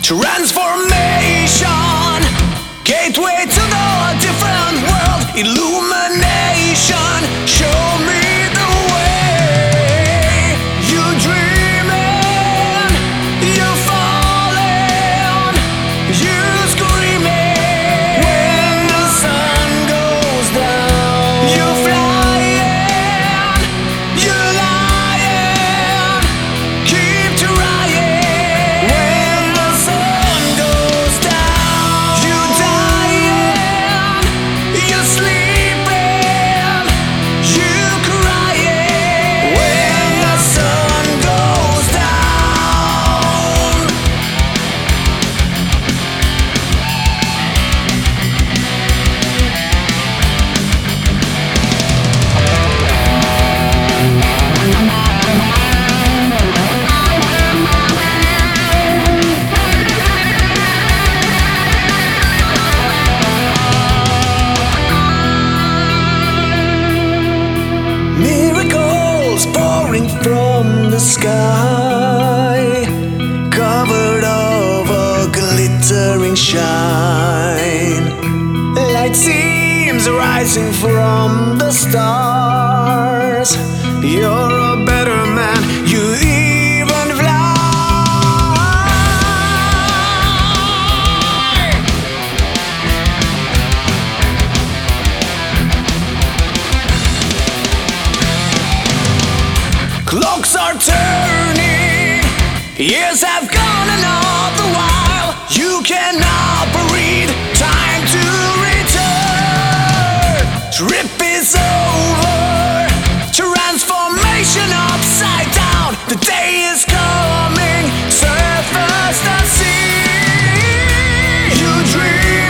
Transformation, gateway to the different world. Illumination, show me the way. You dreaming, you falling, you screaming. When the sun goes down, you flying, you lying, keep trying. When the sun goes down, you dying, you sleeping, you crying. When the sun goes down. Miracles pouring from the sky, covered of a glittering shine. Light seems rising from the stars. You're a better man, you even fly. Clocks are turning, years have gone and all the while you cannot breathe, time to return. Trip is over, transformation upside down. The day is coming, surface the sea. You dream.